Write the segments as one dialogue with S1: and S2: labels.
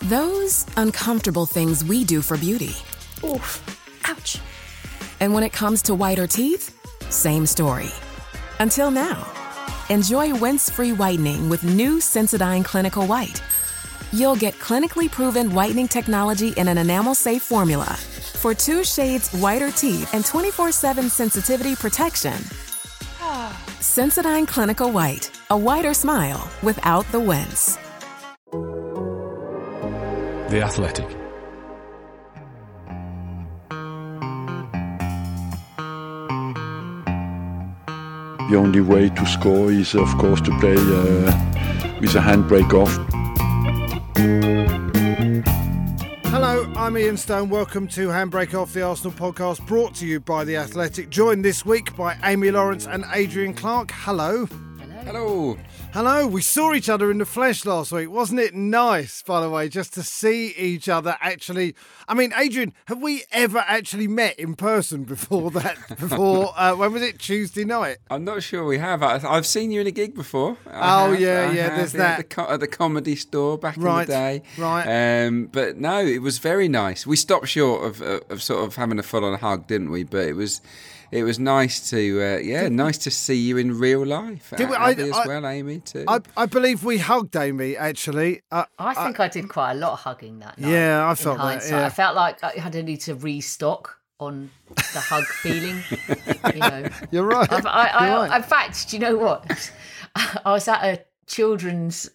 S1: Those uncomfortable things we do for beauty.
S2: Oof. Ouch.
S1: And when it comes to whiter teeth, same story. Until now. Enjoy rinse-free whitening with new Sensodyne Clinical White. You'll get clinically proven whitening technology in an enamel-safe formula for 2 shades whiter teeth and 24/7 sensitivity protection. Sensodyne Clinical White. A whiter smile without the wince.
S3: The Athletic.
S4: The only way to score is, of course, to play with a handbrake off.
S5: Hello, I'm Ian Stone. Welcome to Handbrake Off, the Arsenal podcast, brought to you by The Athletic. Joined this week by Amy Lawrence and Adrian Clark. Hello.
S6: Hello.
S5: Hello. We saw each other in the flesh last week. Wasn't it nice, by the way, just to see each other actually? I mean, Adrian, have we ever actually met in person before that? When was it? Tuesday night?
S6: I'm not sure we have. I've seen you in a gig before.
S5: There's that.
S6: At the Comedy Store back in the day.
S5: Right.
S6: But no, it was very nice. We stopped short of sort of having a full-on hug, didn't we? But it was nice to nice to see you in real life. Abby as well, Amy too.
S5: I believe we hugged Amy actually.
S2: I think I did quite a lot of hugging that night.
S5: Yeah, I felt that. Yeah.
S2: I felt like I had a need to restock on the hug feeling. You know,
S5: you're right.
S2: In fact, do you know what? I was at a children's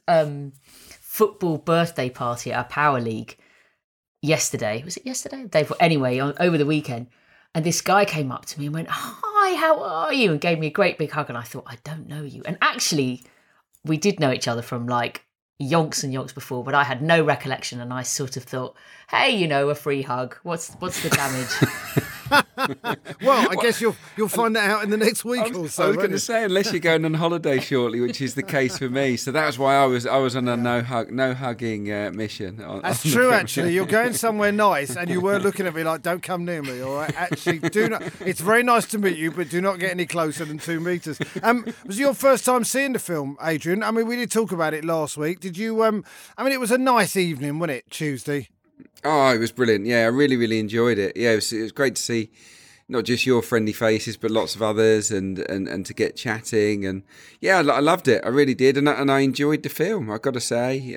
S2: football birthday party at a Power League yesterday. Was it yesterday? Anyway, over the weekend. And this guy came up to me and went, "Hi, how are you?" and gave me a great big hug. And I thought, I don't know you. And actually, we did know each other from like yonks and yonks before, but I had no recollection. And I sort of thought, hey, a free hug. What's the damage?
S5: Well, I guess you'll find that out in the next week or so.
S6: I was going to say, unless you're going on holiday shortly, which is the case for me. So that's why I was on a no hugging mission.
S5: That's true, actually. You're going somewhere nice, and you were looking at me like, "Don't come near me." All right, actually, do not. It's very nice to meet you, but do not get any closer than 2 meters. Was it your first time seeing the film, Adrian? I mean, we did talk about it last week. Did you? I mean, it was a nice evening, wasn't it? Tuesday.
S6: Oh, it was brilliant. Yeah, I really, really enjoyed it. Yeah, it was great to see not just your friendly faces, but lots of others and to get chatting. And yeah, I loved it. I really did. And I enjoyed the film, I've got to say.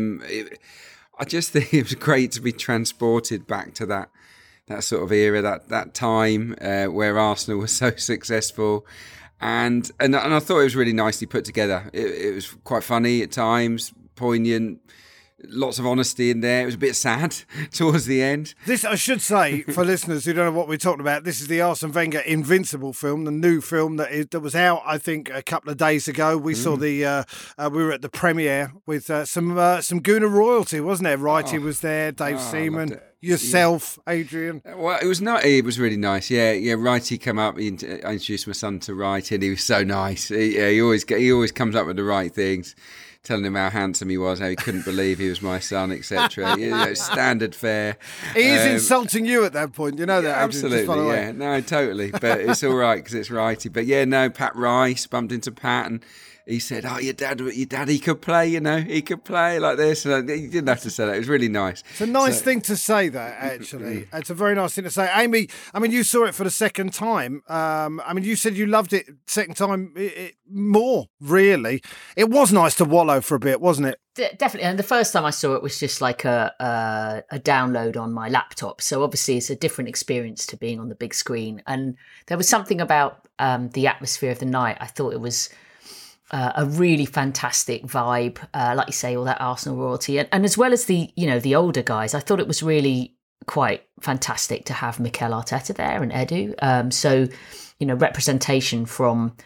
S6: I just think it was great to be transported back to that sort of era, that time where Arsenal was so successful. And I thought it was really nicely put together. It was quite funny at times, poignant. Lots of honesty in there. It was a bit sad towards the end.
S5: This, I should say, for listeners who don't know what we're talking about, this is the Arsene Wenger Invincible film, the new film that was out, I think, a couple of days ago. We saw we were at the premiere with some Gooner royalty, wasn't there? Wrighty was there, Dave Seaman, yourself, Adrian.
S6: Well, it was really nice. Yeah. Wrighty came up. I introduced my son to Wrighty, and he was so nice. He always comes up with the right things. Telling him how handsome he was, how he couldn't believe he was my son, etc. Standard fare.
S5: He is insulting you at that point, you know that.
S6: Absolutely, yeah. No, totally. But it's all right because it's Righty. But yeah, no, Pat Rice bumped into Pat and he said, "Oh, your dad, he could play, he could play like this." And he didn't have to say that. It was really nice.
S5: It's a nice thing to say, that, actually. It's a very nice thing to say. Amy, I mean, you saw it for the second time. I mean, you said you loved it second time more, really. It was nice to wallow for a bit, wasn't it?
S2: Definitely. And the first time I saw it was just like a download on my laptop. So obviously it's a different experience to being on the big screen. And there was something about the atmosphere of the night. I thought it was a really fantastic vibe, like you say, all that Arsenal royalty, and as well as the older guys. I thought it was really quite fantastic to have Mikel Arteta there and Edu. So, representation from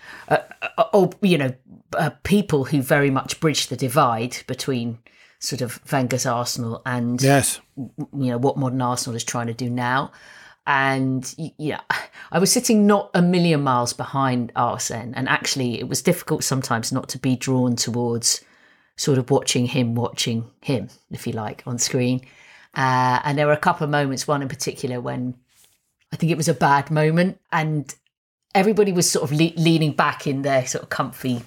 S2: people who very much bridge the divide between sort of Wenger's Arsenal and what modern Arsenal is trying to do now. And I was sitting not a million miles behind Arsene, and actually it was difficult sometimes not to be drawn towards sort of watching him, if you like, on screen. And there were a couple of moments, one in particular when I think it was a bad moment and everybody was sort of leaning back in their sort of comfy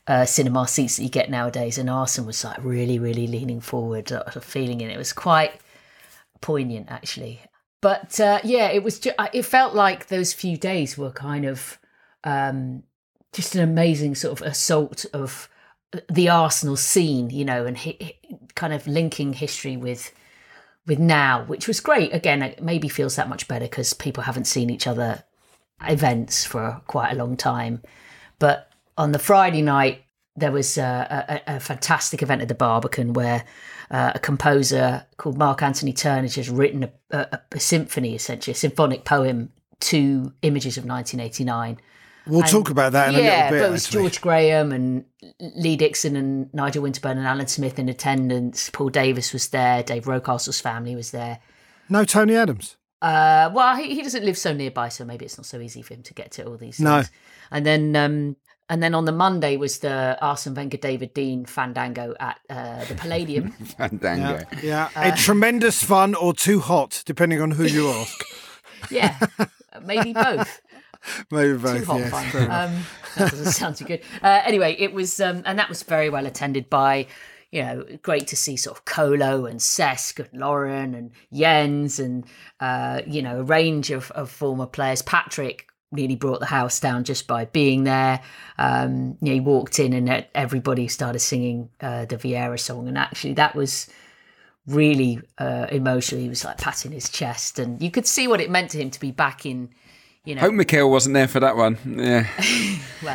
S2: cinema seats that you get nowadays, and Arsene was like really, really leaning forward, sort of feeling it. It was quite poignant, actually. But it was. It felt like those few days were kind of just an amazing sort of assault of the Arsenal scene, you know, and kind of linking history with now, which was great. Again, it maybe feels that much better because people haven't seen each other events for quite a long time. But on the Friday night, there was a fantastic event at the Barbican where a composer called Mark Anthony Turner has written a symphony, essentially, a symphonic poem to images of 1989.
S5: We'll talk about that in a little bit.
S2: But it was George Graham and Lee Dixon and Nigel Winterburn and Alan Smith in attendance. Paul Davis was there. Dave Rocastle's family was there.
S5: No Tony Adams?
S2: Well, he doesn't live so nearby, so maybe it's not so easy for him to get to all these things. No. And then on the Monday was the Arsene Wenger David Dean Fandango at the Palladium.
S6: Fandango.
S5: Yeah. Tremendous fun or too hot, depending on who you ask.
S2: Yeah, maybe both.
S5: Maybe both,
S2: too hot
S5: yes.
S2: fun. That doesn't sound too good. Anyway, it was, and that was very well attended by, you know, great to see sort of Kolo and Cesc and Lauren and Jens and, you know, a range of former players. Patrick nearly brought the house down just by being there. You know, he walked in and everybody started singing the Vieira song. And actually that was really emotional. He was like patting his chest and you could see what it meant to him to be back in, you know.
S6: Hope Mikel wasn't there for that one. Yeah.
S2: Well,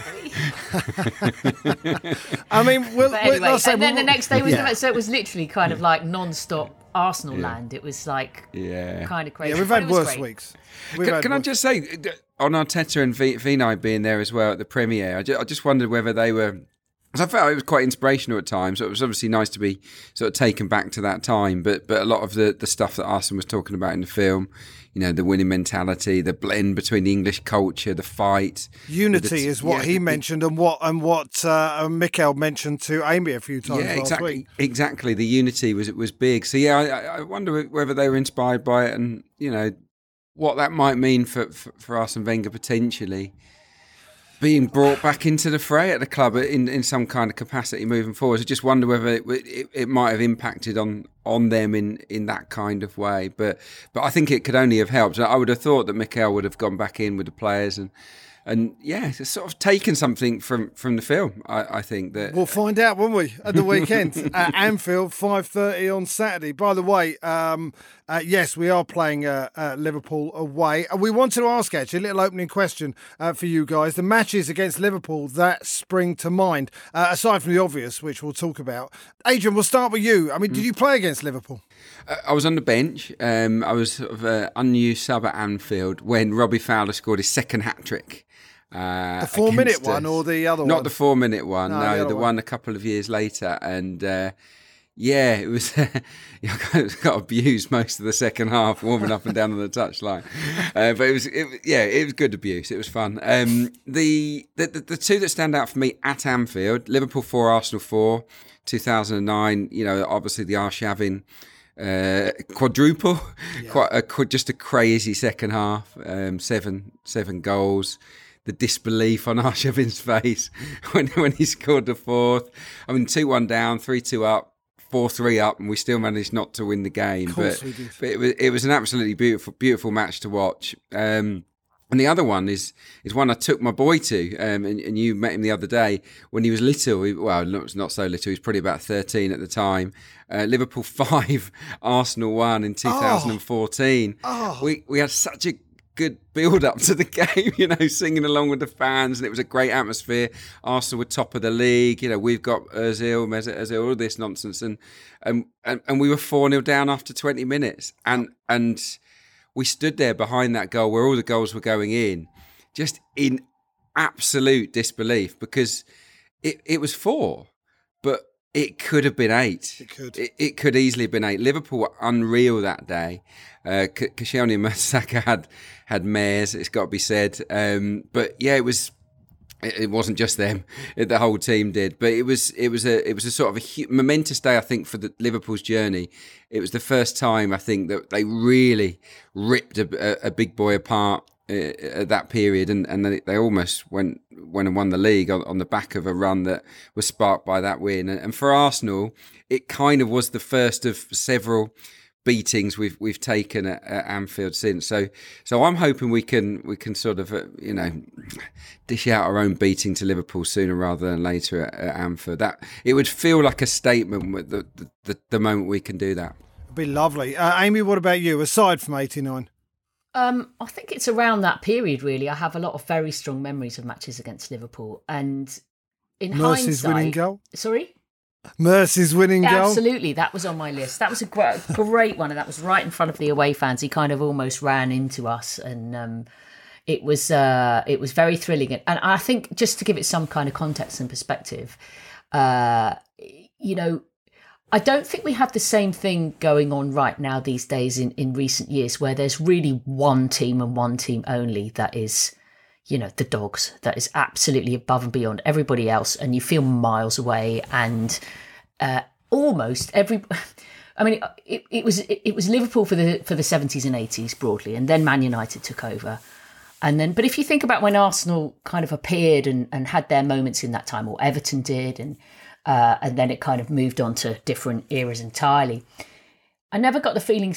S5: I mean,
S2: anyway, and then the next day was so it was literally kind of like non-stop Arsenal land. It was like kind of crazy.
S5: Yeah, we've had worse weeks.
S6: Can I just say, on Arteta and Vinai being there as well at the premiere, I just wondered whether they were. Because I felt it was quite inspirational at times. So it was obviously nice to be sort of taken back to that time. But a lot of the stuff that Arsene was talking about in the film, you know, the winning mentality, the blend between the English culture, the fight,
S5: unity is what he mentioned, and what Mikel mentioned to Amy a few times last week.
S6: Exactly, the unity was big. So I wonder whether they were inspired by it, and you know what that might mean for Arsene Wenger potentially being brought back into the fray at the club in some kind of capacity moving forward. I just wonder whether it might have impacted on them in that kind of way. But I think it could only have helped. I would have thought that Mikel would have gone back in with the players and it's sort of taken something from the film. I think that
S5: we'll find out, won't we, at the weekend at Anfield, 5:30 on Saturday. By the way, yes, we are playing Liverpool away. And we wanted to ask, actually, a little opening question for you guys. The matches against Liverpool that spring to mind, aside from the obvious, which we'll talk about. Adrian, we'll start with you. I mean, did you play against Liverpool?
S6: I was on the bench. I was sort of an unused sub at Anfield when Robbie Fowler scored his second hat-trick.
S5: The 4-minute one or the other one?
S6: Not the 4-minute one, no, the one a couple of years later. And it was, I got abused most of the second half, warming up and down on the touchline. But it was good abuse. It was fun. The two that stand out for me at Anfield, Liverpool 4, Arsenal 4, 2009, you know, obviously the Arshavin quadruple, just a crazy second half, 7 goals. The disbelief on Arshavin's face when he scored the fourth. I mean, 2-1 down, 3-2 up, 4-3 up, and we still managed not to win the game. But it was an absolutely beautiful match to watch. And the other one is one I took my boy to, and you met him the other day when he was little. Well, not so little. He was probably about 13 at the time. Liverpool 5, Arsenal 1 in 2014. We had such a good build up to the game, you know, singing along with the fans, and it was a great atmosphere. Arsenal were top of the league, you know, we've got Ozil, Mesut Ozil, all this nonsense, and we were 4-0 down after 20 minutes, and we stood there behind that goal where all the goals were going in, just in absolute disbelief, because it was 4, but it could have been 8. It could easily have been 8. Liverpool were unreal that day. Koscielny and Mertesacker had mares, it's got to be said. But yeah, it wasn't just them; the whole team did. But it was a sort of a momentous day, I think, for the Liverpool's journey. It was the first time I think that they really ripped a big boy apart at that period, and they almost went and won the league on the back of a run that was sparked by that win. And for Arsenal, it kind of was the first of several beatings we've taken at Anfield since. So I'm hoping we can sort of dish out our own beating to Liverpool sooner rather than later at Anfield. That it would feel like a statement with the moment we can do that.
S5: It'd be lovely. Amy, what about you? Aside from '89.
S2: I think it's around that period, really. I have a lot of very strong memories of matches against Liverpool. And in
S5: Mercy's
S2: hindsight...
S5: winning goal?
S2: Sorry?
S5: Mercy's winning goal?
S2: Absolutely. That was on my list. That was a great one. And that was right in front of the away fans. He kind of almost ran into us. And it was very thrilling. And I think, just to give it some kind of context and perspective, I don't think we have the same thing going on right now these days in recent years, where there's really one team and one team only that is, the Dogs, that is absolutely above and beyond everybody else, and you feel miles away. And almost every, I mean, it was Liverpool for the 70s and 80s broadly, and then Man United took over. And then, but if you think about when Arsenal kind of appeared and had their moments in that time, or Everton did, and then it kind of moved on to different eras entirely. I never got the feeling,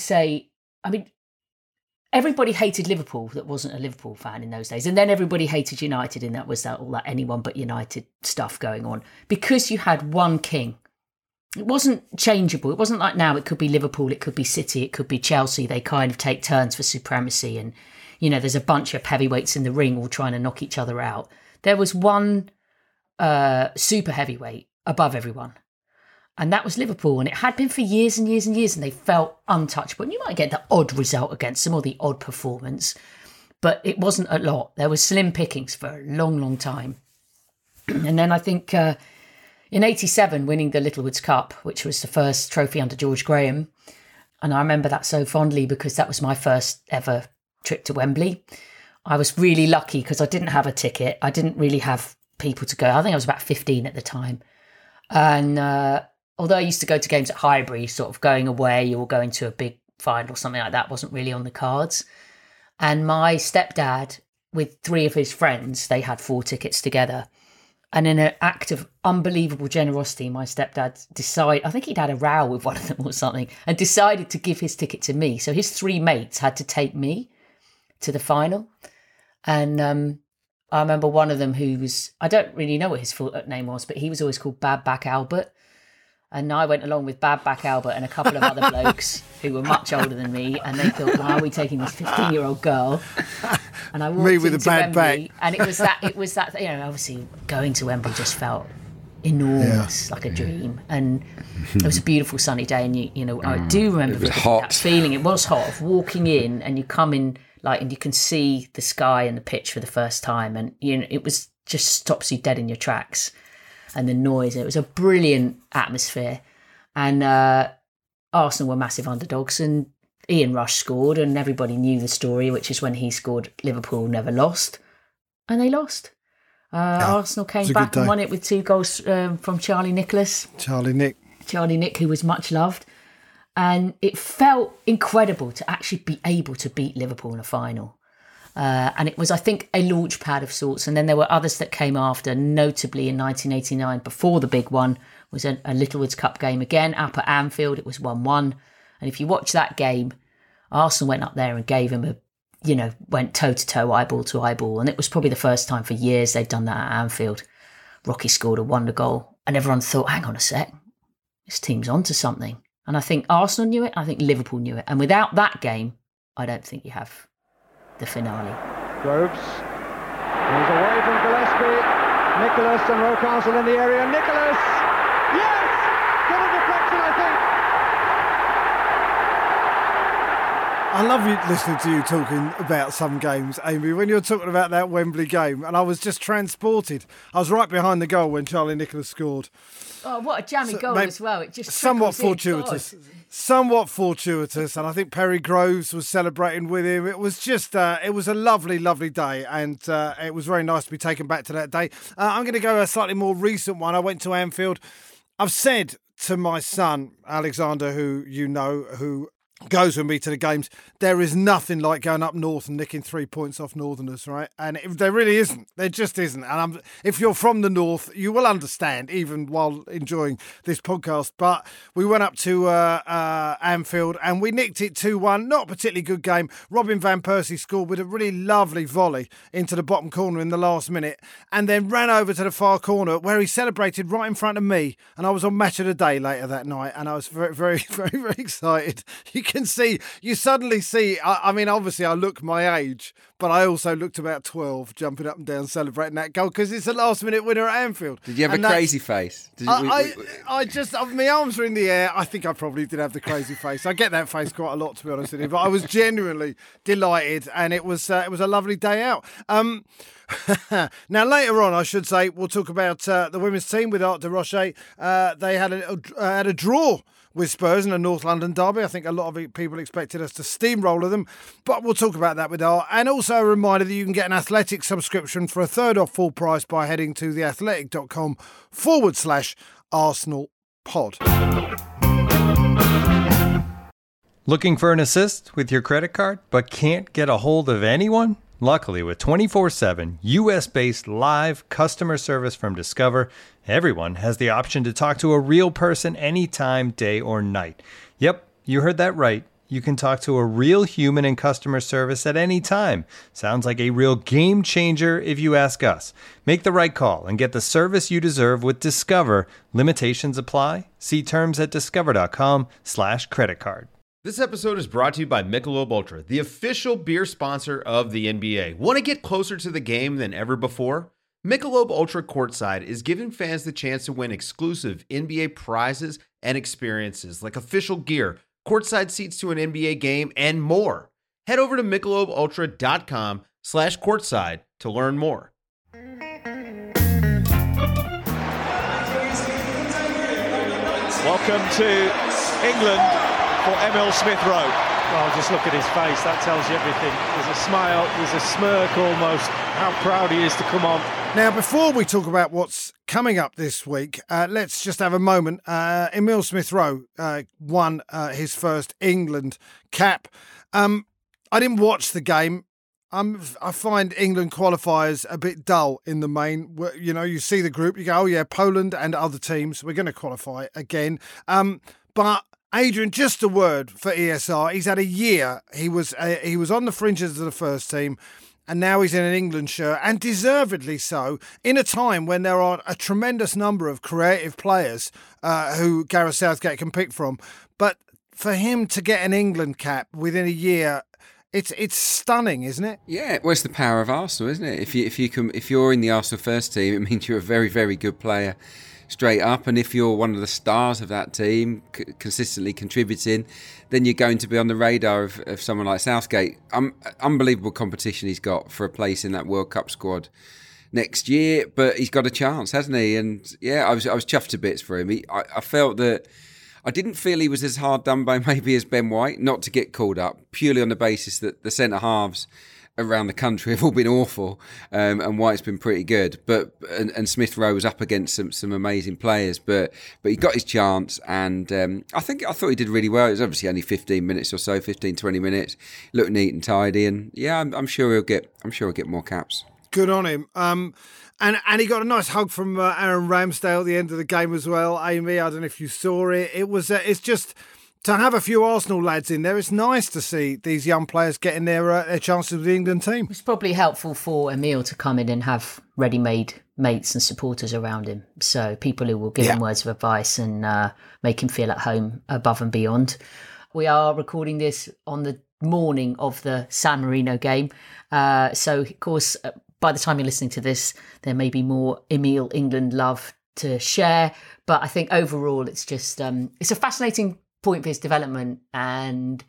S2: everybody hated Liverpool that wasn't a Liverpool fan in those days. And then everybody hated United, and that was all that anyone but United stuff going on. Because you had one king. It wasn't changeable. It wasn't like now. It could be Liverpool, it could be City, it could be Chelsea. They kind of take turns for supremacy. And, there's a bunch of heavyweights in the ring all trying to knock each other out. There was one super heavyweight above everyone, and that was Liverpool, and it had been for years and years and years, and they felt untouchable. And you might get the odd result against them or the odd performance, but it wasn't a lot. There was slim pickings for a long, long time. And then I think in '87, winning the Littlewoods Cup, which was the first trophy under George Graham, and I remember that so fondly because that was my first ever trip to Wembley. I was really lucky because I didn't have a ticket. I didn't really have people to go. I think I was about 15 at the time. And although I used to go to games at Highbury, sort of going away or going to a big final or something like that wasn't really on the cards. And my stepdad, with 3 of his friends, they had 4 tickets together. And in an act of unbelievable generosity, my stepdad decided, I think he'd had a row with one of them or something, and decided to give his ticket to me. So his 3 mates had to take me to the final. And I remember one of them who was, I don't really know what his full name was, but he was always called Bad Back Albert. And I went along with Bad Back Albert and a couple of other blokes who were much older than me. And they thought, why are we taking this 15-year-old girl? And I walked
S5: me with
S2: into
S5: a bad
S2: Wembley,
S5: back.
S2: and it was that, obviously going to Wembley just felt enormous, like a dream. And it was a beautiful sunny day. And, I do remember that feeling. It was hot, of walking in and you come in, and you can see the sky and the pitch for the first time, and it was just stops you dead in your tracks, and the noise. It was a brilliant atmosphere, and Arsenal were massive underdogs, and Ian Rush scored, and everybody knew the story, which is when he scored, Liverpool never lost, and they lost. Arsenal came back and won it with 2 goals from Charlie Nicholas. Charlie Nick, who was much loved. And it felt incredible to actually be able to beat Liverpool in a final. And it was, I think, a launch pad of sorts. And then there were others that came after, notably in 1989, before the big one, was a Littlewoods Cup game again, up at Anfield. It was 1-1. And if you watch that game, Arsenal went up there and gave him went toe-to-toe, eyeball to eyeball. And it was probably the first time for years they'd done that at Anfield. Rocky scored a wonder goal. And everyone thought, hang on a sec, this team's onto something. And I think Arsenal knew it. I think Liverpool knew it. And without that game, I don't think you have the finale.
S3: Groves. He's away from Gillespie. Nicholas and Rocastle in the area. Nicholas! Yes! Good deflection, I think.
S5: I love listening to you talking about some games, Amy, when you're talking about that Wembley game, and I was just transported. I was right behind the goal when Charlie Nicholas scored.
S2: Oh, what a jammy goal as well. It just
S5: somewhat fortuitous. Somewhat fortuitous, and I think Perry Groves was celebrating with him. It was just, it was a lovely, lovely day, and it was very nice to be taken back to that day. I'm going to go a slightly more recent one. I went to Anfield. I've said to my son, Alexander, who you know, who goes with me to the games, there is nothing like going up north and nicking 3 points off Northerners, right? And there really isn't. There just isn't. And if you're from the north, you will understand, even while enjoying this podcast. But we went up to Anfield and we nicked it 2-1. Not a particularly good game. Robin van Persie scored with a really lovely volley into the bottom corner in the last minute, and then ran over to the far corner where he celebrated right in front of me. And I was on Match of the Day later that night, and I was very, very, very, very excited. You suddenly see, I mean, obviously I look my age, but I also looked about 12, jumping up and down, celebrating that goal, because it's a last-minute winner at Anfield.
S6: Did you have a crazy face?
S5: I just, my arms were in the air. I think I probably did have the crazy face. I get that face quite a lot, to be honest with you, but I was genuinely delighted, and it was a lovely day out. Now, later on, I should say, we'll talk about the women's team with Arc de Rocher. They had a draw with Spurs in a North London derby. I think a lot of people expected us to steamroller them, but we'll talk about that with Art. And also a reminder that you can get an Athletic subscription for a third off full price by heading to theathletic.com/Arsenal pod.
S7: Looking for an assist with your credit card, but can't get a hold of anyone? Luckily, with 24/7 US-based live customer service from Discover, everyone has the option to talk to a real person anytime, day or night. Yep, you heard that right. You can talk to a real human in customer service at any time. Sounds like a real game changer if you ask us. Make the right call and get the service you deserve with Discover. Limitations apply. See terms at discover.com/creditcard.
S8: This episode is brought to you by Michelob Ultra, the official beer sponsor of the NBA. Want to get closer to the game than ever before? Michelob Ultra Courtside is giving fans the chance to win exclusive NBA prizes and experiences like official gear, courtside seats to an NBA game, and more. Head over to MichelobUltra.com/courtside to learn more.
S3: Welcome to England for Emil Smith Rowe. Well, just look at his face, that tells you everything. There's a smile, there's a smirk almost, how proud he is to come on.
S5: Now, before we talk about what's coming up this week, let's just have a moment. Emil Smith Rowe won his first England cap. I didn't watch the game. I find England qualifiers a bit dull in the main. You know, you see the group, you go, oh yeah, Poland and other teams, we're going to qualify again. But Adrian, just a word for ESR. He's had a year. He was on the fringes of the first team, and now he's in an England shirt, and deservedly so, in a time when there are a tremendous number of creative players who Gareth Southgate can pick from. But for him to get an England cap within a year, it's stunning, isn't it?
S6: Yeah, well, it's the power of Arsenal, isn't it? If you're in the Arsenal first team, it means you're a very, very good player straight up, and if you're one of the stars of that team, consistently contributing, then you're going to be on the radar of someone like Southgate. Unbelievable competition he's got for a place in that World Cup squad next year, but he's got a chance, hasn't he? And yeah, I was chuffed to bits for him. I felt that I didn't feel he was as hard done by maybe as Ben White, not to get called up, purely on the basis that the centre halves around the country have all been awful, and White's been pretty good. But and Smith Rowe was up against some amazing players, but he got his chance, and I thought he did really well. It was obviously only 15 minutes or so, 15-20 minutes. Looked neat and tidy, and yeah, I'm sure he'll get more caps.
S5: Good on him. And he got a nice hug from Aaron Ramsdale at the end of the game as well. Amy, I don't know if you saw it. It's just to have a few Arsenal lads in there. It's nice to see these young players getting their chances with the England team.
S2: It's probably helpful for Emil to come in and have ready-made mates and supporters around him. So people who will give him words of advice and make him feel at home above and beyond. We are recording this on the morning of the San Marino game. So, of course, by the time you're listening to this, there may be more Emil England love to share. But I think overall, it's just it's a fascinating point for his development, and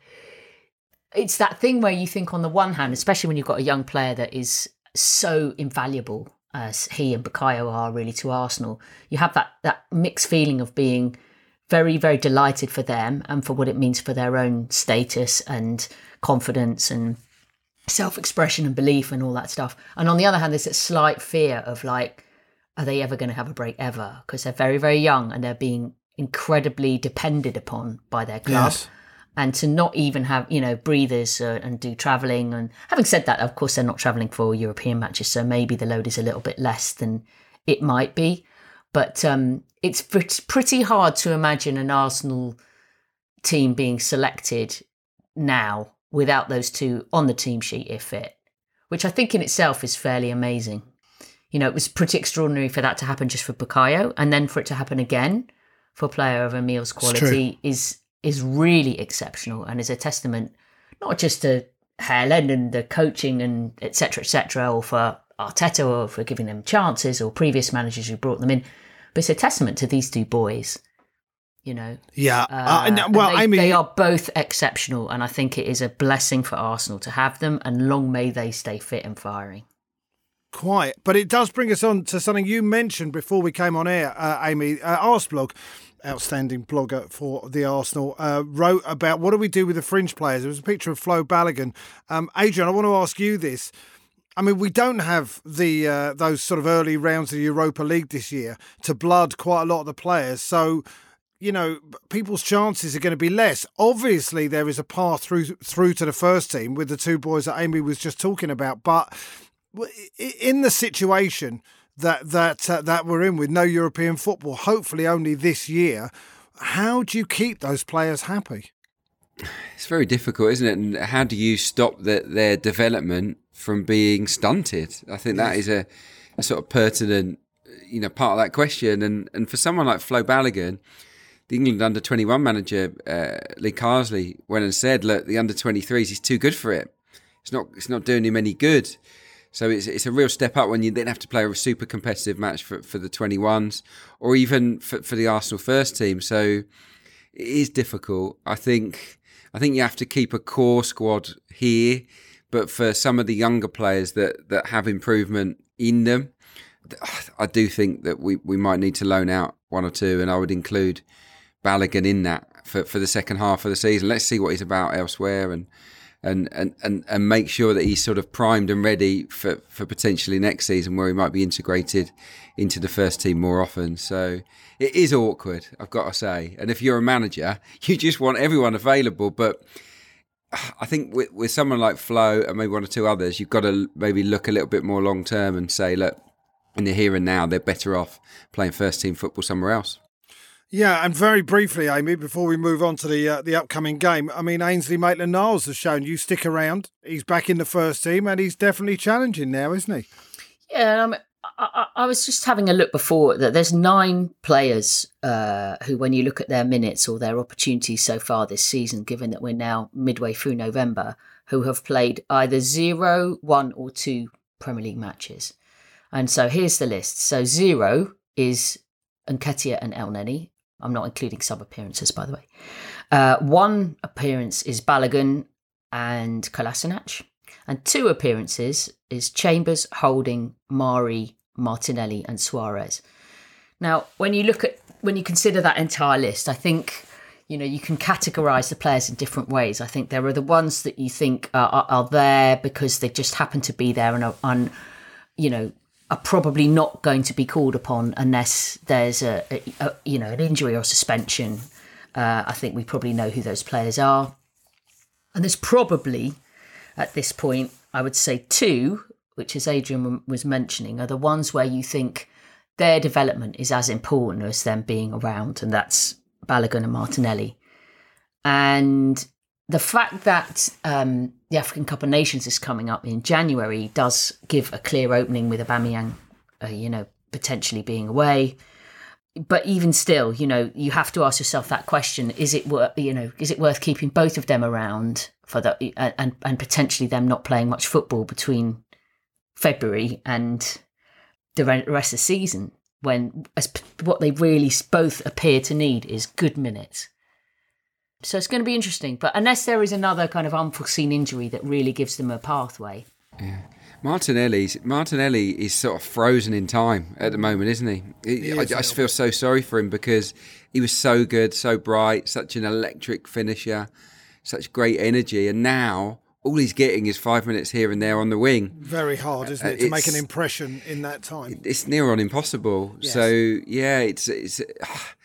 S2: it's that thing where you think on the one hand, especially when you've got a young player that is so invaluable as he and Bukayo are really to Arsenal, you have that mixed feeling of being very, very delighted for them and for what it means for their own status and confidence and self-expression and belief and all that stuff. And on the other hand, there's a slight fear of like, are they ever going to have a break ever? Because they're very, very young and they're being incredibly depended upon by their club. Yes. and to not even have, breathers and do travelling. And having said that, of course, they're not travelling for European matches, so maybe the load is a little bit less than it might be. But it's pretty hard to imagine an Arsenal team being selected now without those two on the team sheet if fit, which I think in itself is fairly amazing. It was pretty extraordinary for that to happen just for Bukayo, and then for it to happen again for a player of Emil's quality is really exceptional, and is a testament not just to Haaland and the coaching and et cetera, or for Arteta or for giving them chances or previous managers who brought them in, but it's a testament to these two boys.
S5: Yeah.
S2: Amy, they are both exceptional, and I think it is a blessing for Arsenal to have them, and long may they stay fit and firing.
S5: Quite. But it does bring us on to something you mentioned before we came on air, Amy. Arsblog, outstanding blogger for the Arsenal, wrote about what do we do with the fringe players. There was a picture of Flo Balogun. Adrian, I want to ask you this. I mean, we don't have those sort of early rounds of the Europa League this year to blood quite a lot of the players. So, people's chances are going to be less. Obviously, there is a path through to the first team with the two boys that Amy was just talking about. But in the situation that we're in with no European football, hopefully only this year, how do you keep those players happy?
S6: It's very difficult, isn't it? And how do you stop their development from being stunted? I think that is a sort of pertinent, part of that question. And for someone like Flo Balogun, the England under-21 manager, Lee Carsley, went and said, look, the under-23s, he's too good for it. It's not doing him any good. So it's a real step up when you then have to play a super competitive match for the 21s, or even for the Arsenal first team. So it is difficult. I think you have to keep a core squad here, but for some of the younger players that have improvement in them, I do think that we might need to loan out one or two, and I would include Balogun in that for the second half of the season. Let's see what he's about elsewhere, and make sure that he's sort of primed and ready for potentially next season, where he might be integrated into the first team more often. So it is awkward, I've got to say. And if you're a manager, you just want everyone available. But I think with someone like Flo and maybe one or two others, you've got to maybe look a little bit more long term and say, look, in the here and now, they're better off playing first team football somewhere else.
S5: Yeah, and very briefly, Amy, before we move on to the upcoming game, I mean, Ainsley Maitland-Niles has shown you stick around. He's back in the first team, and he's definitely challenging now, isn't he?
S2: Yeah, I was just having a look before that there's 9 players who, when you look at their minutes or their opportunities so far this season, given that we're now midway through November, who have played either 0, 1 or 2 Premier League matches. And so here's the list. So 0 is Nketiah and Elneny. I'm not including sub-appearances, by the way. 1 appearance is Balogun and Kolasinac. And 2 appearances is Chambers, Holding, Mari, Martinelli and Suarez. Now, when you consider that entire list, I think, you can categorise the players in different ways. I think there are the ones that you think are there because they just happen to be there and are probably not going to be called upon unless there's an injury or suspension. I think we probably know who those players are. And there's probably, at this point, I would say 2, which as Adrian was mentioning, are the ones where you think their development is as important as them being around, and that's Balogun and Martinelli. And the fact that the African Cup of Nations is coming up in January does give a clear opening with Aubameyang, potentially being away. But even still, you have to ask yourself that question: is it worth keeping both of them around for that, and potentially them not playing much football between February and the rest of the season, when what they really both appear to need is good minutes? So it's going to be interesting. But unless there is another kind of unforeseen injury that really gives them a pathway. Yeah.
S6: Martinelli is sort of frozen in time at the moment, isn't he? I just feel so sorry for him because he was so good, so bright, such an electric finisher, such great energy. And now all he's getting is 5 minutes here and there on the wing.
S5: Very hard, isn't it, to make an impression in that time?
S6: It's near on impossible. Yes. So, yeah, it's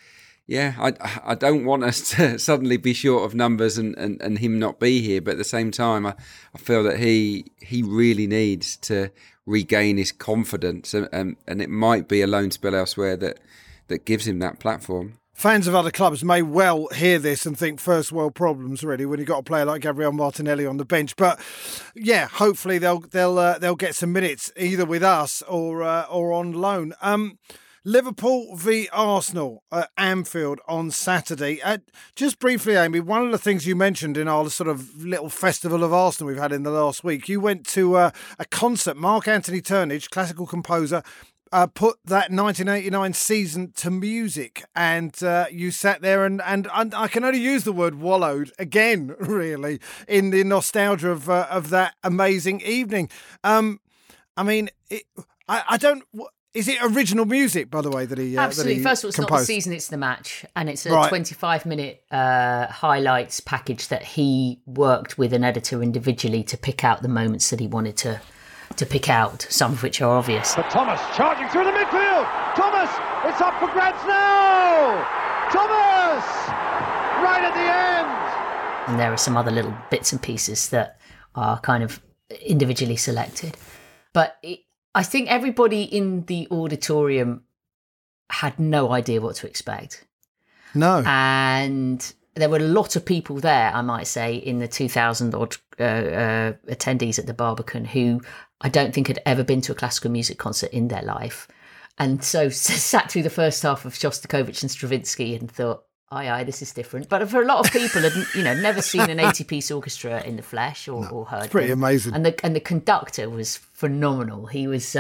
S6: yeah, I don't want us to suddenly be short of numbers and him not be here. But at the same time, I feel that he really needs to regain his confidence, and it might be a loan spell elsewhere that gives him that platform.
S5: Fans of other clubs may well hear this and think first world problems, really, when you've got a player like Gabriel Martinelli on the bench. But yeah, hopefully they'll get some minutes either with us or on loan. Liverpool v Arsenal at Anfield on Saturday. Just briefly, Amy, one of the things you mentioned in our sort of little festival of Arsenal we've had in the last week, you went to a concert. Mark Anthony Turnage, classical composer, put that 1989 season to music, and you sat there and I can only use the word wallowed again, really, in the nostalgia of that amazing evening. I mean, I don't. Is it original music, by the way, that he
S2: absolutely?
S5: That he
S2: First of all, it's
S5: composed?
S2: not the season; it's the match, and it's a 25-minute highlights package that he worked with an editor individually to pick out the moments that he wanted to pick out, some of which are obvious.
S3: But Thomas charging through the midfield. Thomas, it's up for grabs now. Thomas, right at the end.
S2: And there are some other little bits and pieces that are kind of individually selected. But I think everybody in the auditorium had no idea what to expect.
S5: No.
S2: And there were a lot of people there, I might say, in the 2,000 odd attendees at the Barbican who I don't think had ever been to a classical music concert in their life. And so sat through the first half of Shostakovich and Stravinsky and thought, aye, this is different. But for a lot of people had never seen an 80-piece orchestra in the flesh or heard.
S5: It's pretty amazing.
S2: And the conductor was phenomenal. He was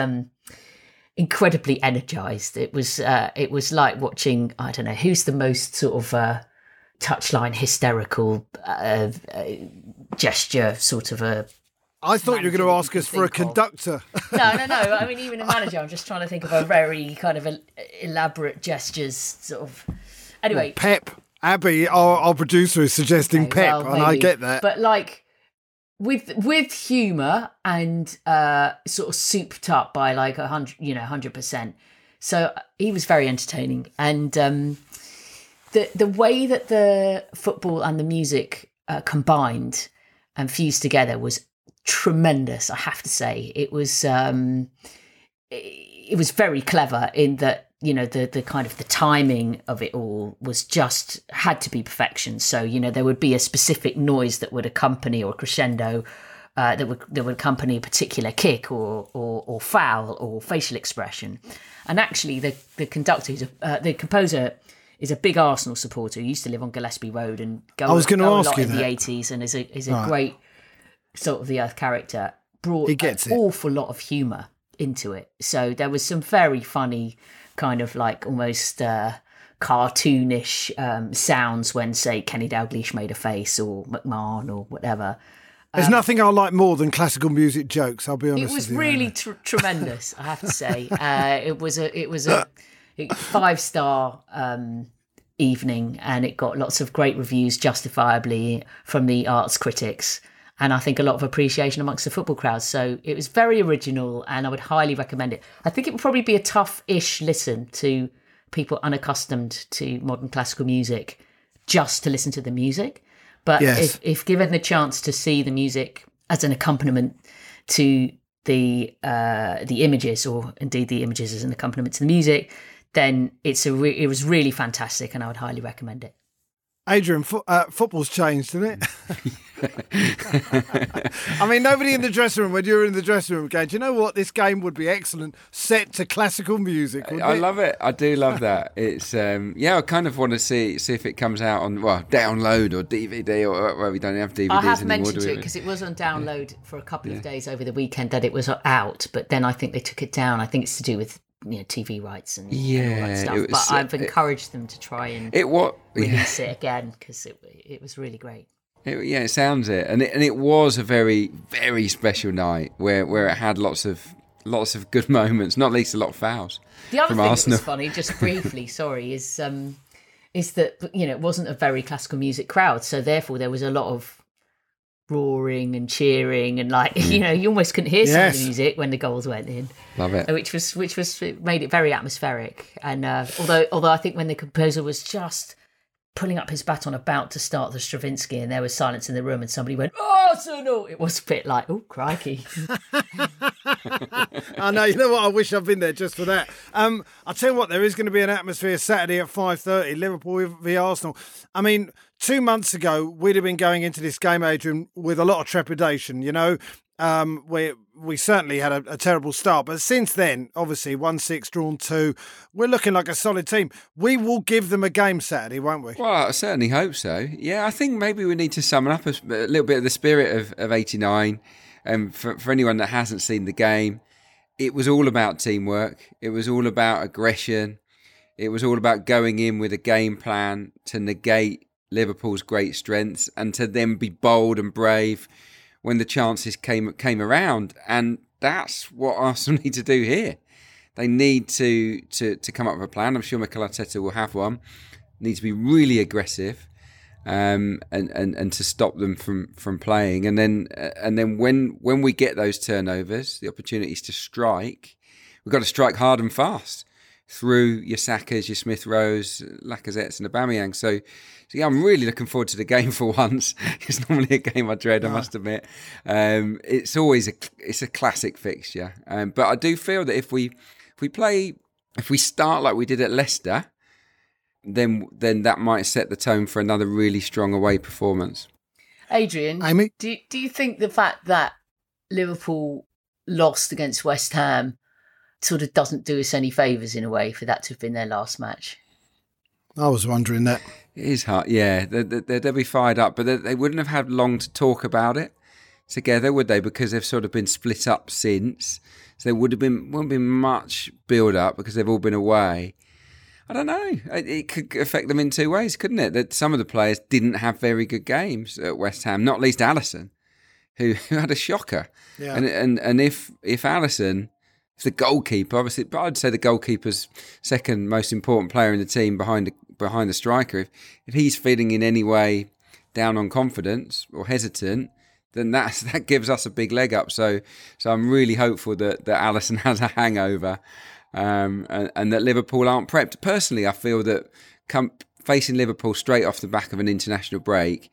S2: incredibly energized. It was like watching, I don't know, who's the most sort of touchline hysterical gesture sort of a.
S5: I thought you were going to ask us for a conductor.
S2: No. I mean, even a manager. I'm just trying to think of a very kind of elaborate gestures sort of. Anyway,
S5: well, Pep, Abby, our producer, is suggesting okay, Pep, and I get that.
S2: But like with humour and sort of souped up by like 100%. So he was very entertaining, and the way that the football and the music combined and fused together was tremendous. I have to say, it was very clever in that. The kind of the timing of it all was just had to be perfection. So, there would be a specific noise that would accompany or crescendo that would accompany a particular kick or foul or facial expression. And actually the conductor, the composer is a big Arsenal supporter. He used to live on Gillespie Road and go a lot in the 80s and is a great salt of the earth character. Brought an awful lot of humour into it. So there was some very funny kind of like almost cartoonish sounds when, say, Kenny Dalglish made a face or McMahon or whatever.
S5: There's nothing I like more than classical music jokes, I'll be honest with you.
S2: It was really tremendous, I have to say. It was a 5-star evening, and it got lots of great reviews, justifiably, from the arts critics. And I think a lot of appreciation amongst the football crowd. So it was very original, and I would highly recommend it. I think it would probably be a tough-ish listen to people unaccustomed to modern classical music, just to listen to the music. But yes, if given the chance to see the music as an accompaniment to the images, or indeed the images as an accompaniment to the music, then it was really fantastic, and I would highly recommend it.
S5: Adrian, football's changed, hasn't it? I mean, nobody in the dressing room, when you were in the dressing room, going, do you know what? This game would be excellent set to classical music.
S6: I love it. I do love that. It's I kind of want to see if it comes out on download or DVD or we don't have DVDs anymore.
S2: I have mentioned it because it was on download for a couple of days over the weekend that it was out, but then I think they took it down. I think it's to do with TV rights and all that stuff. But I've encouraged them to try and release it again because it was really great.
S6: It sounds it, and it was a very, very special night where it had lots of good moments, not least a lot of fouls.
S2: The other
S6: from
S2: thing
S6: Arsenal.
S2: that was funny, just briefly, is that it wasn't a very classical music crowd, so therefore there was a lot of roaring and cheering and like you almost couldn't hear some of the music when the goals went in.
S6: Love it.
S2: Which made it very atmospheric. And although I think when the composer was just pulling up his baton about to start the Stravinsky and there was silence in the room and somebody went, Arsenal, it was a bit like, oh crikey.
S5: I know, you know what, I wish I'd been there just for that. I'll tell you what, there is going to be an atmosphere Saturday at 5:30, Liverpool v Arsenal. I mean, 2 months ago, we'd have been going into this game, Adrian, with a lot of trepidation, we certainly had a terrible start, but since then, obviously, 1-6, drawn 2, we're looking like a solid team. We will give them a game Saturday, won't we?
S6: Well, I certainly hope so. Yeah, I think maybe we need to summon up a little bit of the spirit of 89. For anyone that hasn't seen the game, it was all about teamwork. It was all about aggression. It was all about going in with a game plan to negate Liverpool's great strengths and to then be bold and brave when the chances came around. And that's what Arsenal need to do here. They need to come up with a plan. I'm sure Mikel Arteta will have one. Need to be really aggressive and to stop them from playing. And then when we get those turnovers, the opportunities to strike, we've got to strike hard and fast through your Sakas, your Smith Rowes, Lacazettes and Aubameyang. So yeah, I'm really looking forward to the game for once. It's normally a game I dread, I must admit. It's always a classic fixture. But I do feel that if we start like we did at Leicester, then that might set the tone for another really strong away performance.
S2: Adrian,
S5: Amy?
S2: do you think the fact that Liverpool lost against West Ham sort of doesn't do us any favours in a way for that to have been their last match?
S5: I was wondering that.
S6: It is hard, yeah. They'll be fired up, but they wouldn't have had long to talk about it together, would they? Because they've sort of been split up since. So there wouldn't have been much build-up because they've all been away. I don't know. It could affect them in two ways, couldn't it? That some of the players didn't have very good games at West Ham, not least Alisson, who had a shocker.
S5: Yeah.
S6: And if Alisson, if the goalkeeper, obviously, but I'd say the goalkeeper's second most important player in the team behind the striker, if he's feeling in any way down on confidence or hesitant, then that gives us a big leg up. So I'm really hopeful that Alisson has a hangover. And that Liverpool aren't prepped. Personally, I feel that facing Liverpool straight off the back of an international break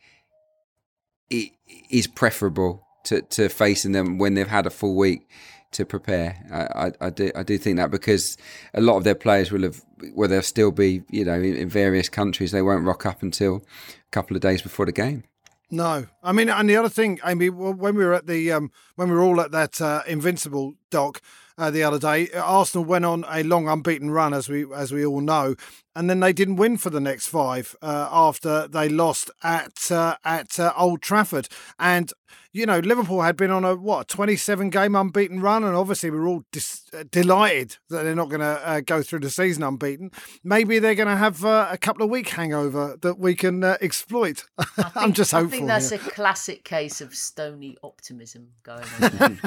S6: it is preferable to facing them when they've had a full week to prepare. I do think that, because a lot of their players they'll still be in various countries. They won't rock up until a couple of days before the game.
S5: No, I mean, and the other thing, Amy, when we were at when we were all at that Invincible doc the other day, Arsenal went on a long unbeaten run, as we all know, and then they didn't win for the next 5 after they lost at Old Trafford. And Liverpool had been on a 27-game unbeaten run, and obviously we're all delighted that they're not going to go through the season unbeaten. Maybe they're going to have a couple of week hangover that we can exploit. I'm just hopeful.
S2: I think that's a classic case of stony optimism going on.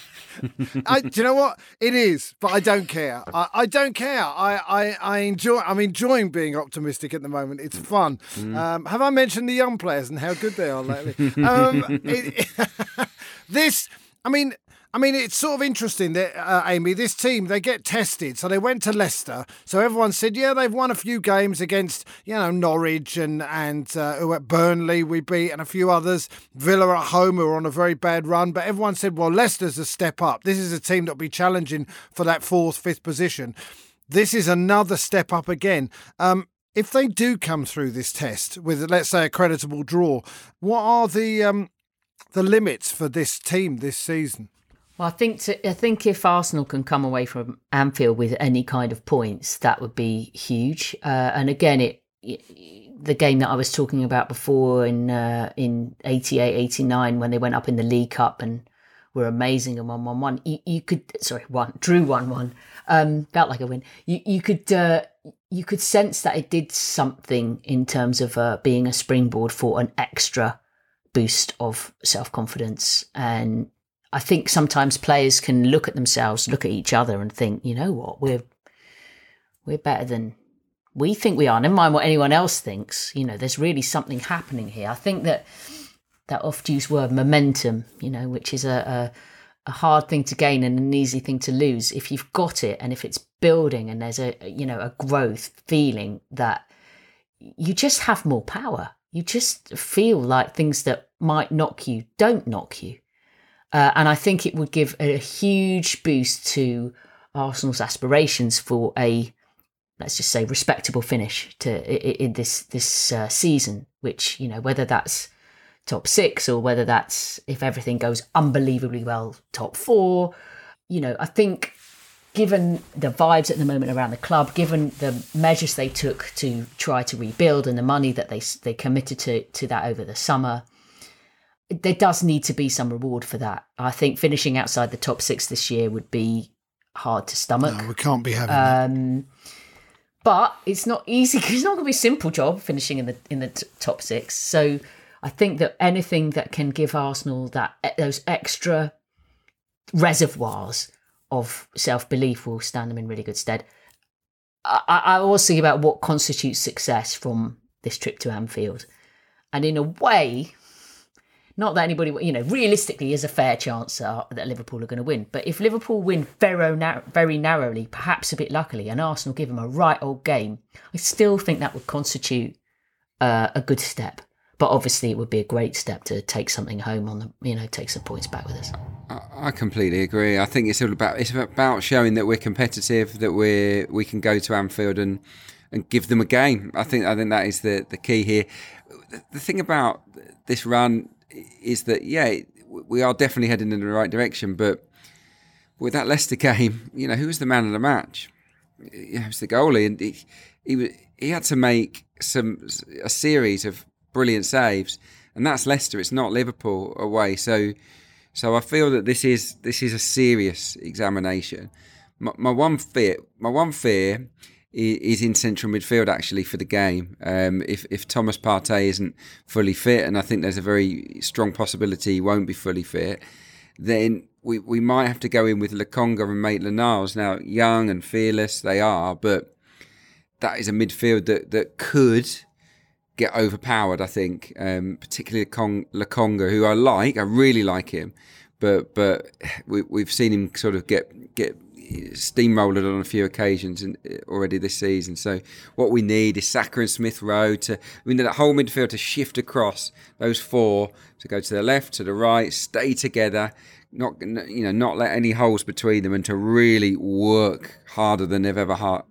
S5: Do you know what it is? But I don't care. I don't care. I'm enjoying being optimistic at the moment. It's fun. Have I mentioned the young players and how good they are lately? I mean, it's sort of interesting that, Amy, this team, they get tested. So they went to Leicester. So everyone said, yeah, they've won a few games against, Norwich and who at Burnley we beat, and a few others. Villa at home, who are on a very bad run. But everyone said, well, Leicester's a step up. This is a team that'll be challenging for that 4th, 5th position. This is another step up again. If they do come through this test with, let's say, a creditable draw, what are the limits for this team this season?
S2: Well, I think if Arsenal can come away from Anfield with any kind of points, that would be huge. And again, the game that I was talking about before in 88, 89, when they went up in the League Cup and were amazing and won 1-1. Drew 1-1. Felt like a win. You could sense that it did something in terms of being a springboard for an extra boost of self-confidence. And I think sometimes players can look at themselves, look at each other and think, you know what, we're better than we think we are. Never mind what anyone else thinks. There's really something happening here. I think that that oft-used word, momentum, which is a hard thing to gain and an easy thing to lose. If you've got it and if it's building and there's a growth feeling, that you just have more power. You just feel like things that might knock you don't knock you. And I think it would give a huge boost to Arsenal's aspirations for a, let's just say, respectable finish in this season, which, whether that's top 6 or whether that's, if everything goes unbelievably well, top 4. I think given the vibes at the moment around the club, given the measures they took to try to rebuild and the money that they committed to that over the summer, there does need to be some reward for that. I think finishing outside the top 6 this year would be hard to stomach.
S5: No, we can't be having that.
S2: But it's not easy, because it's not going to be a simple job finishing in the top 6. So I think that anything that can give Arsenal those extra reservoirs of self-belief will stand them in really good stead. I was thinking about what constitutes success from this trip to Anfield. And in a way, not that anybody, realistically, there's a fair chance that Liverpool are going to win. But if Liverpool win very narrowly, perhaps a bit luckily, and Arsenal give them a right old game, I still think that would constitute a good step. But obviously, it would be a great step to take something home take some points back with us.
S6: I completely agree. I think it's about showing that we're competitive, that we can go to Anfield and give them a game. I think that is the key here. The thing about this run is that, we are definitely heading in the right direction, but with that Leicester game, who was the man of the match? It was the goalie, and he had to make a series of brilliant saves, and that's Leicester. It's not Liverpool away. So I feel that this is a serious examination. My one fear is in central midfield, actually, for the game. If Thomas Partey isn't fully fit, and I think there's a very strong possibility he won't be fully fit, then we might have to go in with Lokonga and Maitland-Niles. Now, young and fearless they are, but that is a midfield that could get overpowered, I think, particularly Lokonga, who I really like him, but we've seen him sort of get steamrolled on a few occasions already this season. So what we need is Saka and Smith Rowe we need that whole midfield to shift across, those 4 to go to the left, to the right, stay together, not let any holes between them, and to really work harder than they've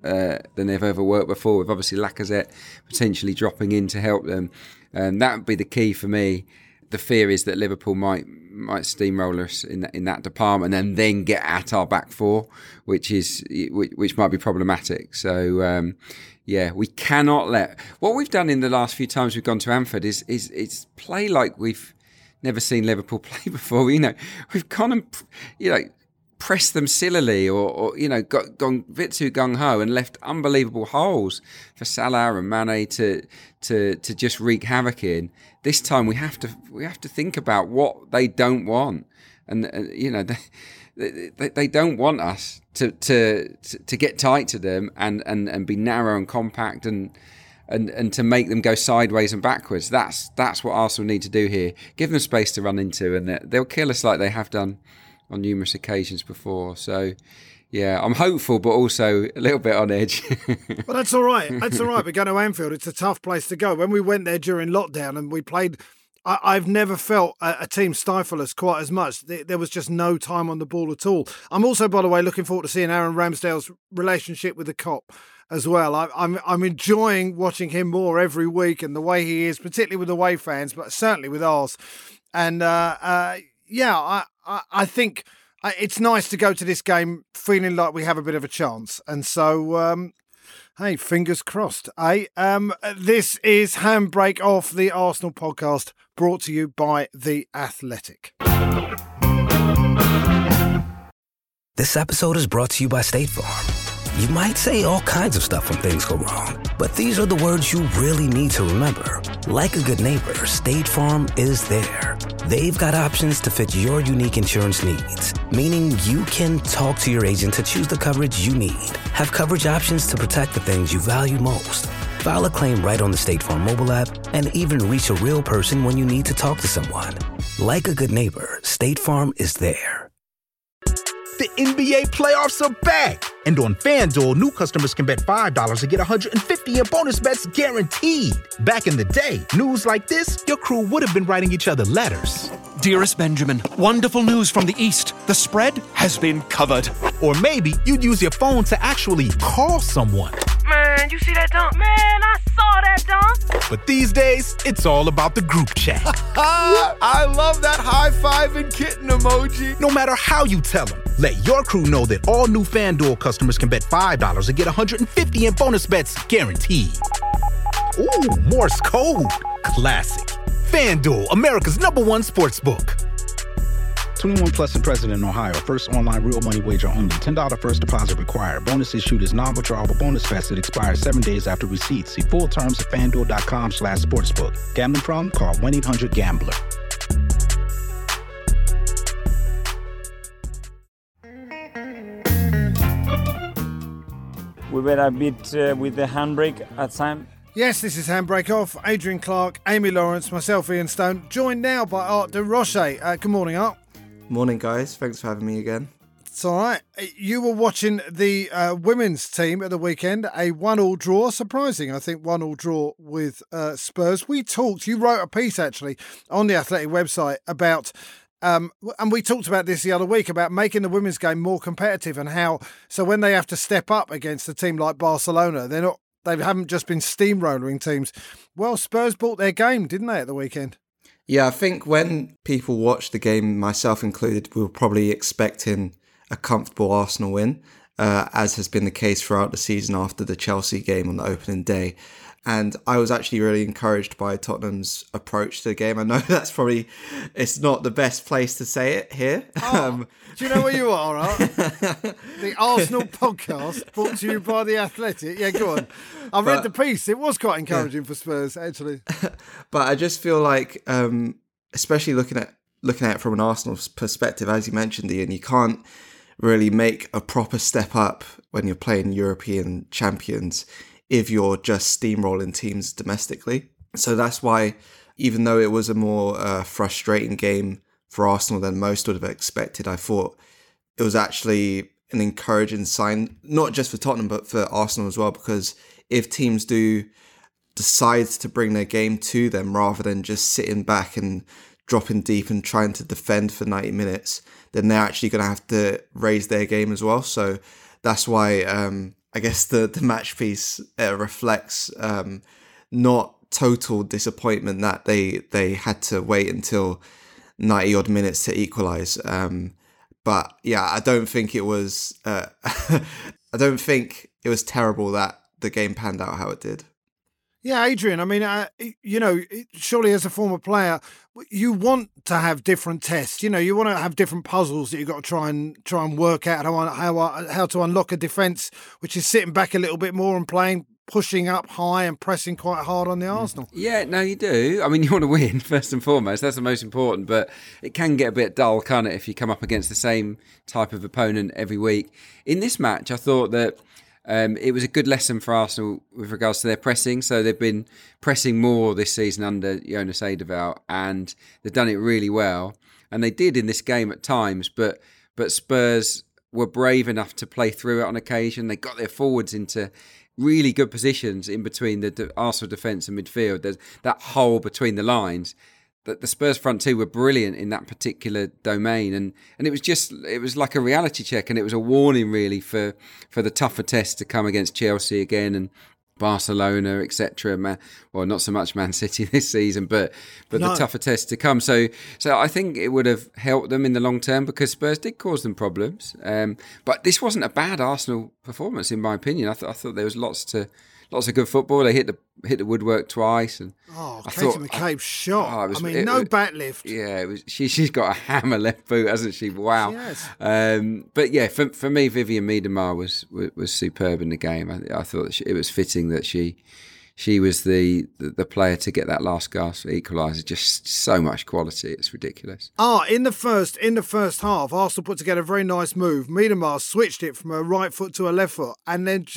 S6: ever worked before. With obviously Lacazette potentially dropping in to help them, and that would be the key for me. The fear is that Liverpool might steamroll us in that department, and then get at our back 4, which might be problematic. So we cannot let what we've done in the last few times we've gone to Anfield is play like we've never seen Liverpool play before. We've gone and pressed them sillily, or gone a bit too gung ho and left unbelievable holes for Salah and Mane to just wreak havoc in. This time we have to think about what they don't want, and they don't want us to get tight to them and be narrow and compact and to make them go sideways and backwards. That's what Arsenal need to do here. Give them space to run into, and they'll kill us like they have done on numerous occasions before. So I'm hopeful, but also a little bit on edge.
S5: Well, that's all right. That's all right. We're going to Anfield. It's a tough place to go. When we went there during lockdown and we played, I've never felt a team stifle us quite as much. There was just no time on the ball at all. I'm also, by the way, looking forward to seeing Aaron Ramsdale's relationship with the Kop as well. I'm enjoying watching him more every week, and the way he is, particularly with away fans, but certainly with ours. And I think it's nice to go to this game feeling like we have a bit of a chance. And so, hey, fingers crossed. This is Handbrake Off, the Arsenal podcast, brought to you by The Athletic.
S9: This episode is brought to you by State Farm. You might say all kinds of stuff when things go wrong, but these are the words you really need to remember. Like a good neighbor, State Farm is there. They've got options to fit your unique insurance needs, meaning you can talk to your agent to choose the coverage you need. Have coverage options to protect the things you value most. File a claim right on the State Farm mobile app and even reach a real person when you need to talk to someone. Like a good neighbor, State Farm is there.
S10: The NBA playoffs are back. And on FanDuel, new customers can bet $5 to get $150 in bonus bets guaranteed. Back in the day, news like this, your crew would have been writing each other letters.
S11: Dearest Benjamin, wonderful news from the East. The spread has been covered.
S10: Or maybe you'd use your phone to actually call someone.
S12: Man, you see that dunk? Man, I saw that dunk.
S10: But these days, it's all about the group chat.
S13: I love that high five and kitten emoji.
S10: No matter how you tell them, let your crew know that all new FanDuel customers can bet $5 to get $150 in bonus bets guaranteed. Ooh, Morse code. Classic. FanDuel, America's #1 sportsbook.
S14: 21 plus and present in Ohio. First online real money wager only. $10 first deposit required. Bonus issued is non-withdrawable bonus vest that expires 7 days after receipt. See full terms at FanDuel.com/sportsbook. Gambling problem? Call 1-800-GAMBLER.
S15: We were a bit with the handbrake at time.
S5: Yes, this is Handbrake Off. Adrian Clark, Amy Lawrence, myself, Ian Stone, joined now by Art de Roche. Good morning, Art.
S16: Morning, guys. Thanks for having me again.
S5: It's all right. You were watching the women's team at the weekend, a 1-1 draw. Surprising, I think, 1-1 draw with Spurs. You wrote a piece, actually, on the Athletic website about... and we talked about this the other week, about making the women's game more competitive and how, so when they have to step up against a team like Barcelona, they haven't just been steamrolling teams. Well, Spurs bought their game, didn't they, at the weekend?
S16: Yeah, I think when people watched the game, myself included, we were probably expecting a comfortable Arsenal win, as has been the case throughout the season after the Chelsea game on the opening day. And I was actually really encouraged by Tottenham's approach to the game. I know it's not the best place to say it here.
S5: Do you know where you are, right? The Arsenal podcast brought to you by The Athletic. Yeah, go on. I read the piece. It was quite encouraging for Spurs, actually.
S16: But I just feel like, especially looking at it from an Arsenal perspective, as you mentioned, Ian, you can't really make a proper step up when you're playing European champions if you're just steamrolling teams domestically. So that's why, even though it was a more frustrating game for Arsenal than most would have expected, I thought it was actually an encouraging sign, not just for Tottenham, but for Arsenal as well, because if teams do decide to bring their game to them rather than just sitting back and dropping deep and trying to defend for 90 minutes, then they're actually going to have to raise their game as well. So that's why... I guess the match piece reflects not total disappointment that they had to wait until 90 odd minutes to equalise. But yeah, I don't think it was. I don't think it was terrible that the game panned out how it did.
S5: Yeah, Adrian, I mean, surely as a former player, you want to have different tests. You want to have different puzzles that you've got to try and work out how to unlock a defence, which is sitting back a little bit more and pushing up high and pressing quite hard on the Arsenal.
S6: Yeah, no, you do. I mean, you want to win, first and foremost. That's the most important. But it can get a bit dull, can't it, if you come up against the same type of opponent every week. In this match, I thought that it was a good lesson for Arsenal with regards to their pressing. So they've been pressing more this season under Jonas Eidevall, and they've done it really well. And they did in this game at times, but Spurs were brave enough to play through it on occasion. They got their forwards into really good positions in between the Arsenal defence and midfield. There's that hole between the lines. The Spurs front two were brilliant in that particular domain, and it was like a reality check, and it was a warning really for the tougher tests to come against Chelsea again and Barcelona, etc. Well, not so much Man City this season, but no. The tougher tests to come. So I think it would have helped them in the long term, because Spurs did cause them problems. But this wasn't a bad Arsenal performance, in my opinion. I thought there was lots of good football. They hit the woodwork twice, and
S5: Katie McCabe's shot. No back lift.
S6: Yeah, it was. She's got a hammer left boot, hasn't she? Wow.
S5: Yes.
S6: But yeah, for me, Vivian Miedema was superb in the game. I thought that it was fitting that she was the player to get that last gasp equaliser. Just so much quality, it's ridiculous.
S5: In the first half, Arsenal put together a very nice move. Miedema switched it from her right foot to her left foot, and then just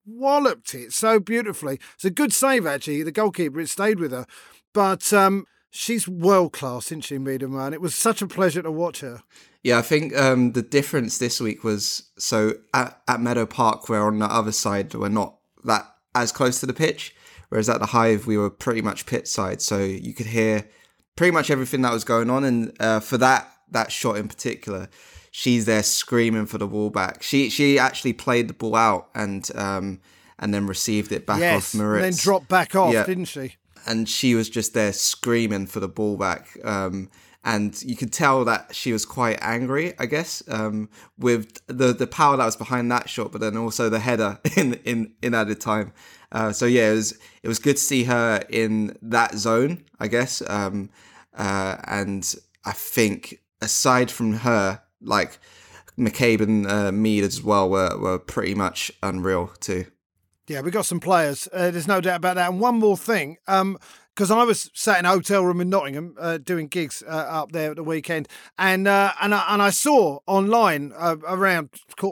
S5: walloped it so beautifully. It's a good save, actually. The goalkeeper, it stayed with her. But she's world-class, isn't she, Miedema? And it was such a pleasure to watch her.
S16: Yeah, I think the difference this week was, so at Meadow Park, we're on the other side, we're not that as close to the pitch, whereas at the Hive, we were pretty much pit side, so you could hear pretty much everything that was going on. And for that shot in particular, she's there screaming for the ball back. She actually played the ball out and then received it back off Moritz.
S5: And then dropped back off, didn't she?
S16: And she was just there screaming for the ball back. And you could tell that she was quite angry, I guess, with the power that was behind that shot, but then also the header in added time. So yeah, it was good to see her in that zone, I guess. And I think aside from her, like McCabe and Mead as well were pretty much unreal too.
S5: Yeah, we got some players. There's no doubt about that. And one more thing, because I was sat in a hotel room in Nottingham doing gigs up there at the weekend, and I saw online around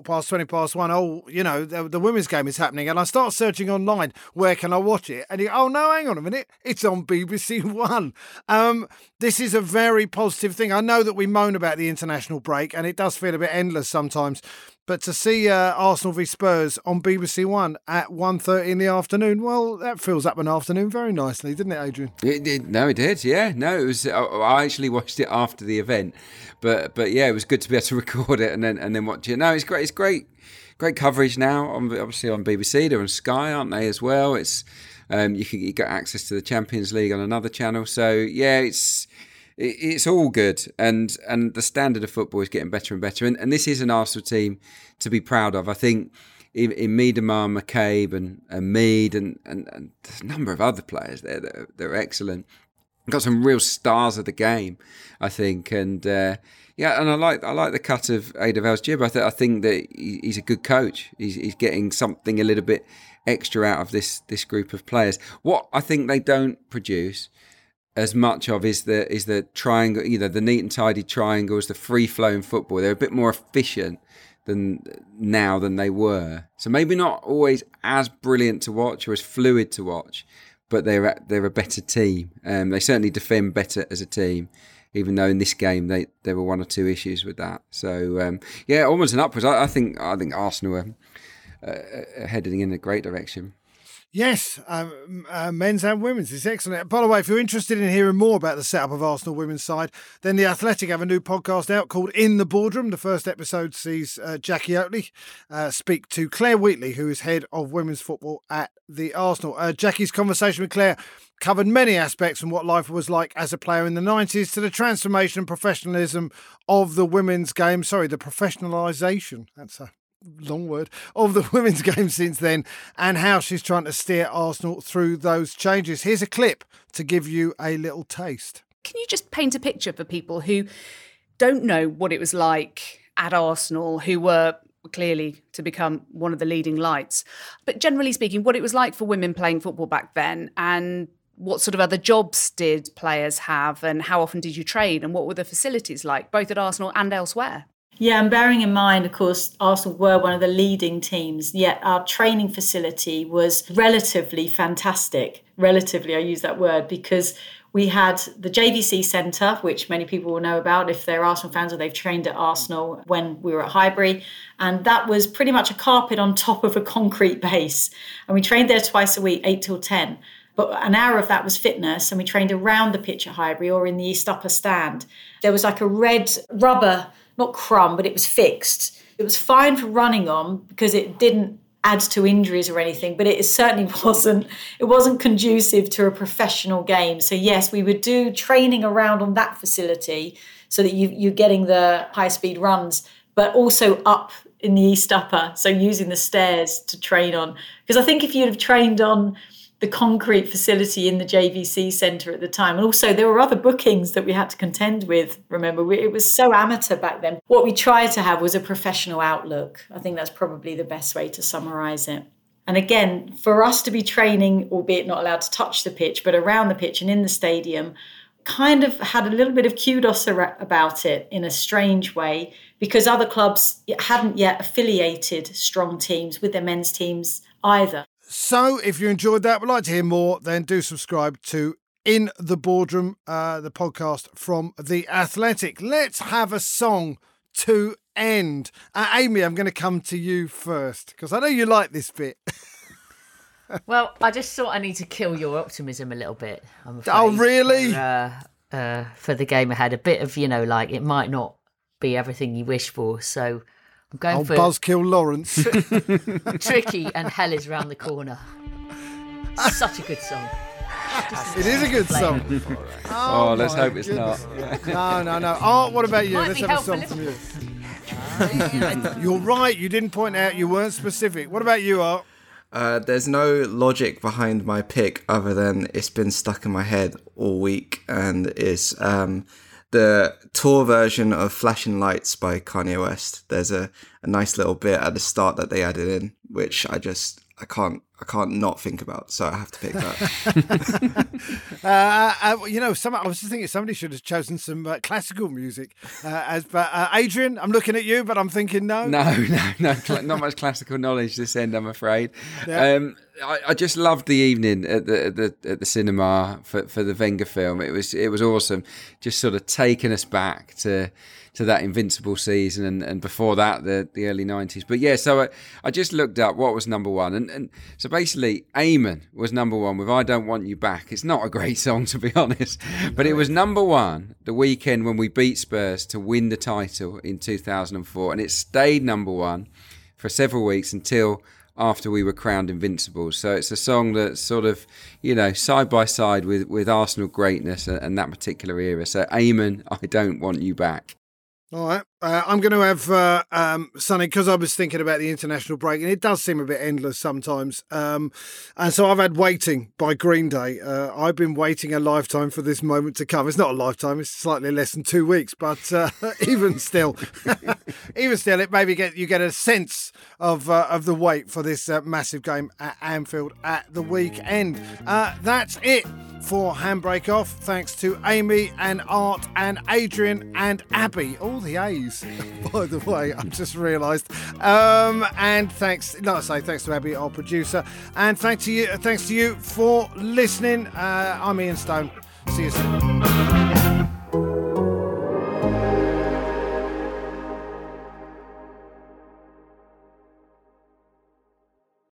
S5: 1:15, the women's game is happening, and I start searching online, where can I watch it? And oh no, hang on a minute, it's on BBC One. This is a very positive thing. I know that we moan about the international break, and it does feel a bit endless sometimes. But to see Arsenal v Spurs on BBC One at 1:30 in the afternoon, well, that fills up an afternoon very nicely, didn't it, Adrian?
S6: It did. No, it did. Yeah, no, it was. I actually watched it after the event, but yeah, it was good to be able to record it and then watch it. No, it's great. It's great coverage now. Obviously on BBC, they're on Sky, aren't they as well? It's you get access to the Champions League on another channel. So yeah, it's all good, and the standard of football is getting better and better. And this is an Arsenal team to be proud of. I think in Miedema, McCabe and Mead and there's a number of other players there that are excellent. Got some real stars of the game, I think. And and I like the cut of Eidevall's-Jib. I think that he's a good coach. He's getting something a little bit extra out of this group of players. What I think they don't produce as much of is the triangle, the neat and tidy triangles, the free flowing football. They're a bit more efficient than they were. So maybe not always as brilliant to watch or as fluid to watch, but they're a better team. They certainly defend better as a team, even though in this game there were one or two issues with that. So onwards and upwards. I think Arsenal are heading in a great direction.
S5: Yes, men's and women's. It's excellent. By the way, if you're interested in hearing more about the setup of Arsenal women's side, then The Athletic have a new podcast out called In the Boardroom. The first episode sees Jackie Oatley speak to Claire Wheatley, who is head of women's football at the Arsenal. Jackie's conversation with Claire covered many aspects from what life was like as a player in the 90s to the transformation and professionalism of the women's game. Sorry, the professionalisation. That's a long word, of the women's game since then, and how she's trying to steer Arsenal through those changes. Here's a clip to give you a little taste.
S17: Can you just paint a picture for people who don't know what it was like at Arsenal, who were clearly to become one of the leading lights, but generally speaking, what it was like for women playing football back then, and what sort of other jobs did players have, and how often did you train, and what were the facilities like, both at Arsenal and elsewhere?
S18: Yeah, and bearing in mind, of course, Arsenal were one of the leading teams, yet our training facility was relatively fantastic. Relatively, I use that word, because we had the JVC Centre, which many people will know about if they're Arsenal fans or they've trained at Arsenal when we were at Highbury. And that was pretty much a carpet on top of a concrete base. And we trained there twice a week, 8 till 10. But an hour of that was fitness, and we trained around the pitch at Highbury or in the East Upper stand. There was like a red rubber, not crumb, but it was fixed. It was fine for running on because it didn't add to injuries or anything, but it certainly wasn't conducive to a professional game. So yes, we would do training around on that facility so that you're getting the high-speed runs, but also up in the East Upper, so using the stairs to train on. Because I think if you'd have trained on the concrete facility in the JVC Centre at the time. And also there were other bookings that we had to contend with, remember. It was so amateur back then. What we tried to have was a professional outlook. I think that's probably the best way to summarise it. And again, for us to be training, albeit not allowed to touch the pitch, but around the pitch and in the stadium, kind of had a little bit of kudos about it in a strange way, because other clubs hadn't yet affiliated strong teams with their men's teams either.
S5: So if you enjoyed that, would like to hear more, then do subscribe to In the Boardroom, the podcast from The Athletic. Let's have a song to end. Amy, I'm going to come to you first, because I know you like this bit.
S2: Well, I just thought I need to kill your optimism a little bit, I'm afraid.
S5: Oh, really?
S2: For the game ahead. A bit of, like it might not be everything you wish for, so I'm going for
S5: Buzzkill Lawrence.
S2: Tricky and Hell is Round the Corner. Such a good song.
S5: It is a good song.
S6: Oh, let's hope it's not.
S5: No. Oh, what about you? Let's have a song from you. You're right. You didn't point out. You weren't specific. What about you, Art?
S16: There's no logic behind my pick other than it's been stuck in my head all week, and it's the tour version of Flashing Lights by Kanye West. There's a nice little bit at the start that they added in, which I can't not think about, so I have to pick that.
S5: I was just thinking somebody should have chosen some classical music. But Adrian, I'm looking at you, but I'm thinking no.
S6: No, not much classical knowledge this end, I'm afraid.
S5: Yeah.
S6: I just loved the evening at the cinema for the Wenger film. It was awesome, just sort of taking us back to that Invincible season and before that the early 90s. But yeah, so I just looked up what was number one, and so basically Eamon was number one with I Don't Want You Back. It's not a great song, to be honest, but it was number one the weekend when we beat Spurs to win the title in 2004, and it stayed number one for several weeks until after we were crowned invincible. So it's a song that's sort of, side by side with Arsenal greatness and that particular era. So Eamon, I Don't Want You Back.
S5: All right. I'm going to have something, because I was thinking about the international break, and it does seem a bit endless sometimes. And so I've had Waiting by Green Day. I've been waiting a lifetime for this moment to come. It's not a lifetime, it's slightly less than 2 weeks, but even still, it maybe you get a sense of the wait for this massive game at Anfield at the weekend. That's it for Handbrake Off. Thanks to Amy and Art and Adrian and Abby. All the A's, by the way, I've just realised. And thanks to Abby, our producer. And thanks to you for listening. I'm Ian Stone. See you soon.